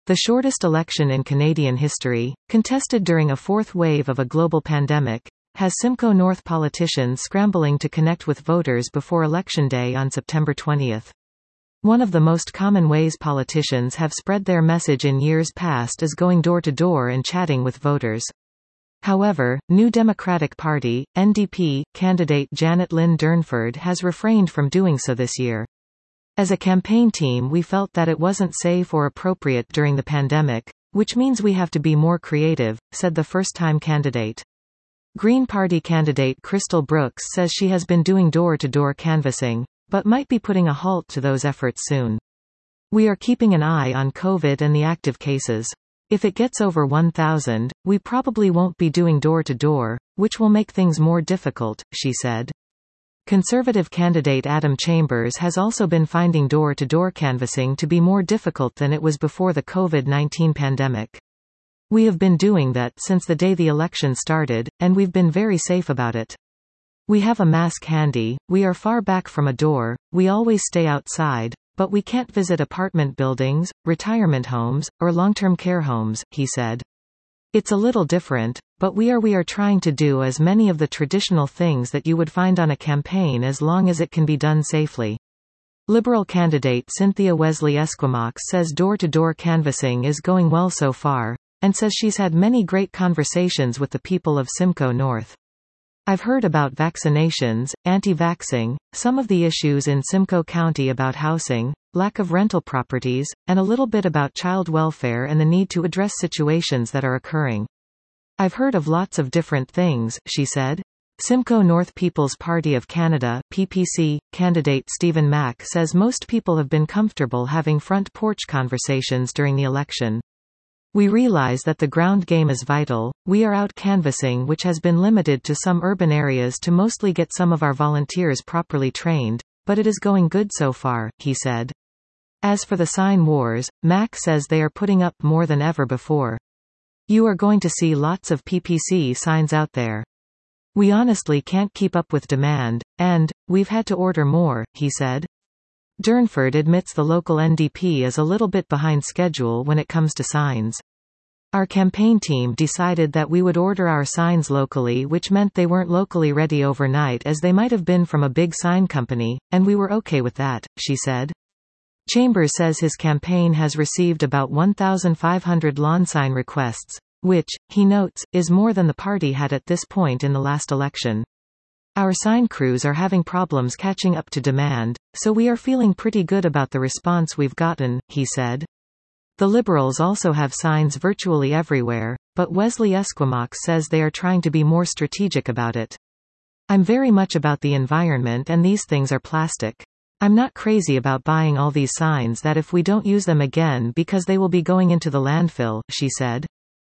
The shortest election in Canadian history, contested during a fourth wave of a global pandemic, has Simcoe North politicians scrambling to connect with voters before Election Day on September 20. One of the most common ways politicians have spread their message in years past is going door to door and chatting with voters. However, New Democratic Party, NDP, candidate Janet Lynn Durnford has refrained from doing so this year. As a campaign team, we felt that it wasn't safe or appropriate during the pandemic, which means we have to be more creative, said the first-time candidate. Green Party candidate Crystal Brooks says she has been doing door-to-door canvassing, but might be putting a halt to those efforts soon. We are keeping an eye on COVID and the active cases. If it gets over 1,000, we probably won't be doing door-to-door, which will make things more difficult, she said. Conservative candidate Adam Chambers has also been finding door-to-door canvassing to be more difficult than it was before the COVID-19 pandemic. We have been doing that since the day the election started, and we've been very safe about it. We have a mask handy, we are far back from a door, we always stay outside, but we can't visit apartment buildings, retirement homes, or long-term care homes, he said. It's a little different, but we are trying to do as many of the traditional things that you would find on a campaign as long as it can be done safely. Liberal candidate Cynthia Wesley Esquimaux says door-to-door canvassing is going well so far, and says she's had many great conversations with the people of Simcoe North. I've heard about vaccinations, anti-vaxxing, some of the issues in Simcoe County about housing, lack of rental properties, and a little bit about child welfare and the need to address situations that are occurring. I've heard of lots of different things, she said. Simcoe North People's Party of Canada candidate Stephen Mack says most people have been comfortable having front porch conversations during the election. We realize that the ground game is vital. We are out canvassing, which has been limited to some urban areas to mostly get some of our volunteers properly trained, but it is going good so far, he said. As for the sign wars, Mack says they are putting up more than ever before. You are going to see lots of PPC signs out there. We honestly can't keep up with demand, and we've had to order more, he said. Durnford admits the local NDP is a little bit behind schedule when it comes to signs. Our campaign team decided that we would order our signs locally, which meant they weren't locally ready overnight as they might have been from a big sign company, and we were okay with that, she said. Chambers says his campaign has received about 1,500 lawn sign requests, which, he notes, is more than the party had at this point in the last election. Our sign crews are having problems catching up to demand, so we are feeling pretty good about the response we've gotten, he said. The Liberals also have signs virtually everywhere, but Wesley Esquimaux says they are trying to be more strategic about it. I'm very much about the environment, and these things are plastic. I'm not crazy about buying all these signs that if we don't use them again because they will be going into the landfill, she said.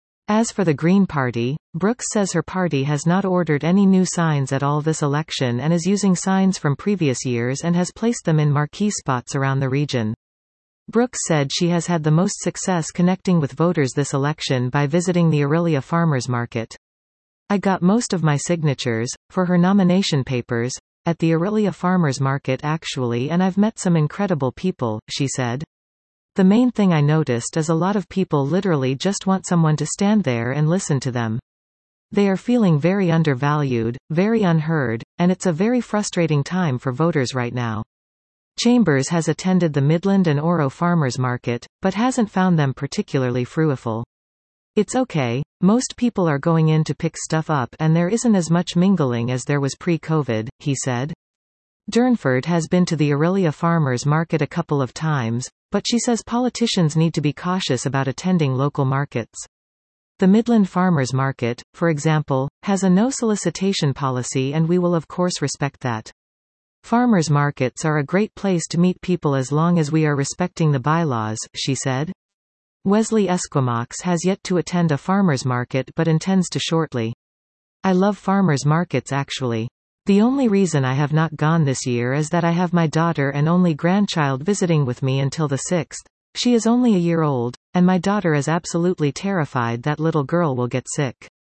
As for the Green Party, Brooks says her party has not ordered any new signs at all this election and is using signs from previous years and has placed them in marquee spots around the region. Brooks said she has had the most success connecting with voters this election by visiting the Orillia Farmers Market. I got most of my signatures, for her nomination papers, at the Orillia Farmers Market actually, and I've met some incredible people, she said. The main thing I noticed is a lot of people literally just want someone to stand there and listen to them. They are feeling very undervalued, very unheard, and it's a very frustrating time for voters right now. Chambers has attended the Midland and Oro Farmers Market, but hasn't found them particularly fruitful. It's okay, most people are going in to pick stuff up and there isn't as much mingling as there was pre-COVID, he said. Durnford has been to the Orillia Farmers Market a couple of times, but she says politicians need to be cautious about attending local markets. The Midland Farmers Market, for example, has a no-solicitation policy and we will of course respect that. Farmers markets are a great place to meet people as long as we are respecting the bylaws, she said. Wesley Esquimaux has yet to attend a farmers market but intends to shortly. I love farmers markets actually. The only reason I have not gone this year is that I have my daughter and only grandchild visiting with me until the 6th. She is only a year old, and my daughter is absolutely terrified that little girl will get sick.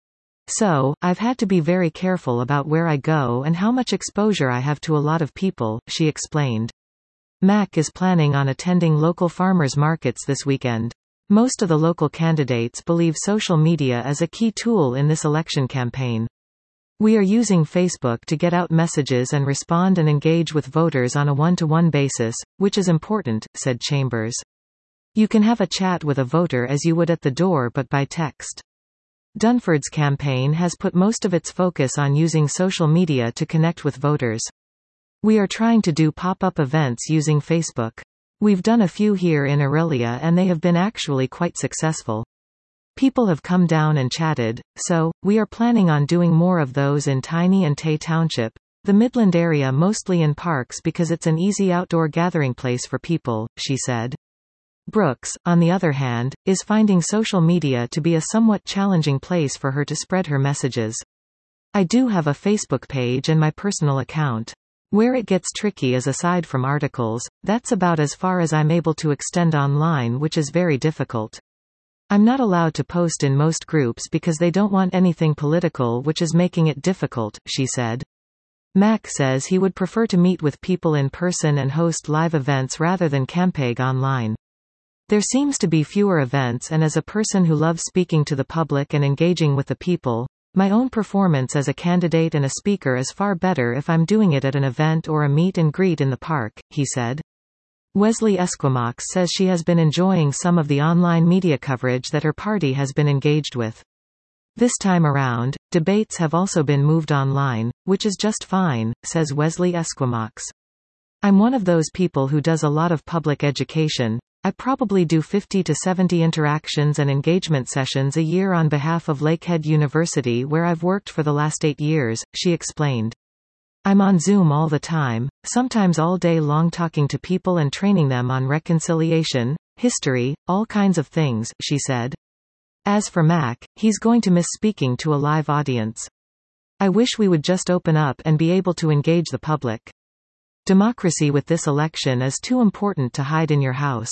So, I've had to be very careful about where I go and how much exposure I have to a lot of people, she explained. Mack is planning on attending local farmers markets this weekend. Most of the local candidates believe social media is a key tool in this election campaign. We are using Facebook to get out messages and respond and engage with voters on a one-to-one basis, which is important, said Chambers. You can have a chat with a voter as you would at the door but by text. Dunford's campaign has put most of its focus on using social media to connect with voters. We are trying to do pop-up events using Facebook. We've done a few here in Orillia and they have been actually quite successful. People have come down and chatted, so we are planning on doing more of those in Tiny and Tay Township, the Midland area, mostly in parks because it's an easy outdoor gathering place for people, she said. Brooks, on the other hand, is finding social media to be a somewhat challenging place for her to spread her messages. I do have a Facebook page and my personal account. Where it gets tricky is aside from articles, that's about as far as I'm able to extend online, which is very difficult. I'm not allowed to post in most groups because they don't want anything political, which is making it difficult, she said. Mack says he would prefer to meet with people in person and host live events rather than campaign online. There seems to be fewer events, and as a person who loves speaking to the public and engaging with the people, my own performance as a candidate and a speaker is far better if I'm doing it at an event or a meet and greet in the park, he said. Wesley Esquimaux says she has been enjoying some of the online media coverage that her party has been engaged with. This time around, debates have also been moved online, which is just fine, says Wesley Esquimaux. I'm one of those people who does a lot of public education. I probably do 50 to 70 interactions and engagement sessions a year on behalf of Lakehead University, where I've worked for the last 8 years, she explained. I'm on Zoom all the time, sometimes all day long, talking to people and training them on reconciliation, history, all kinds of things, she said. As for Mack, he's going to miss speaking to a live audience. I wish we would just open up and be able to engage the public. Democracy with this election is too important to hide in your house.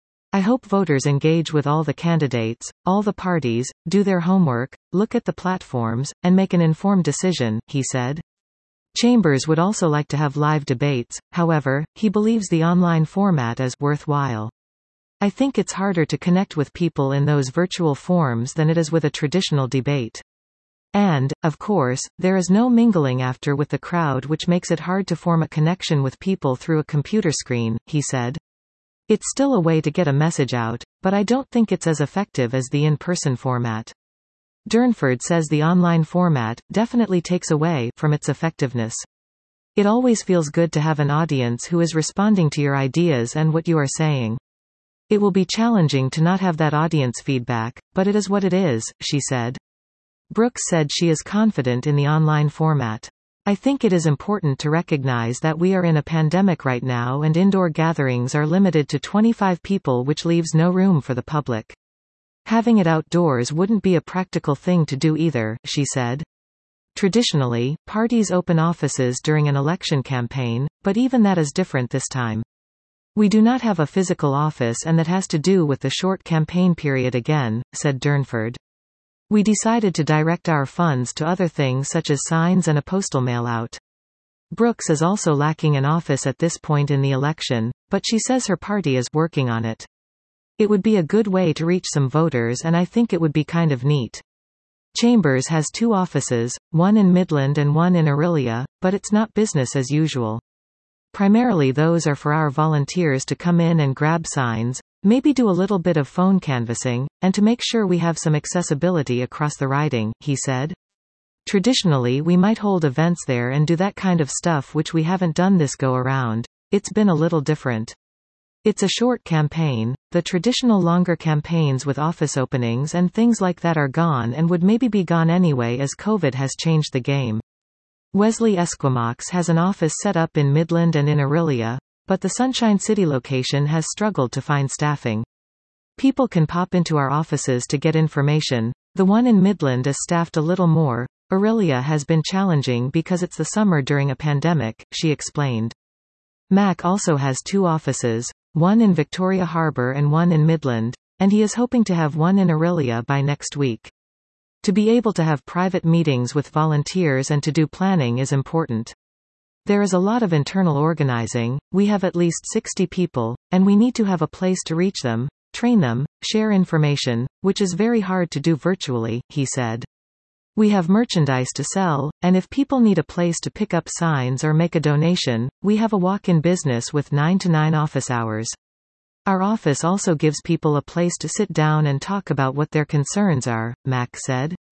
I hope voters engage with all the candidates, all the parties, do their homework, look at the platforms, and make an informed decision, he said. Chambers would also like to have live debates, however, he believes the online format is worthwhile. I think it's harder to connect with people in those virtual forms than it is with a traditional debate. And, of course, there is no mingling after with the crowd, which makes it hard to form a connection with people through a computer screen, he said. It's still a way to get a message out, but I don't think it's as effective as the in-person format. Durnford says the online format definitely takes away from its effectiveness. It always feels good to have an audience who is responding to your ideas and what you are saying. It will be challenging to not have that audience feedback, but it is what it is, she said. Brooks said she is confident in the online format. I think it is important to recognize that we are in a pandemic right now and indoor gatherings are limited to 25 people, which leaves no room for the public. Having it outdoors wouldn't be a practical thing to do either, she said. Traditionally, parties open offices during an election campaign, but even that is different this time. We do not have a physical office, and that has to do with the short campaign period again, said Durnford. We decided to direct our funds to other things such as signs and a postal mail-out. Brooks is also lacking an office at this point in the election, but she says her party is working on it. It would be a good way to reach some voters, and I think it would be kind of neat. Chambers has 2 offices, one in Midland and one in Orillia, but it's not business as usual. Primarily those are for our volunteers to come in and grab signs, maybe do a little bit of phone canvassing, and to make sure we have some accessibility across the riding, he said. Traditionally we might hold events there and do that kind of stuff, which we haven't done this go around. It's been a little different. It's a short campaign. The traditional longer campaigns with office openings and things like that are gone and would maybe be gone anyway as COVID has changed the game. Wesley Esquimaux has an office set up in Midland and in Orillia, but the Sunshine City location has struggled to find staffing. People can pop into our offices to get information. The one in Midland is staffed a little more. Orillia has been challenging because it's the summer during a pandemic, she explained. Mack also has 2 offices, one in Victoria Harbour and one in Midland, and he is hoping to have one in Orillia by next week. To be able to have private meetings with volunteers and to do planning is important. There is a lot of internal organizing. We have at least 60 people, and we need to have a place to reach them. train them, share information, which is very hard to do virtually, he said. We have merchandise to sell, and if people need a place to pick up signs or make a donation, we have a walk-in business with 9 to 9 office hours. Our office also gives people a place to sit down and talk about what their concerns are, Mack said.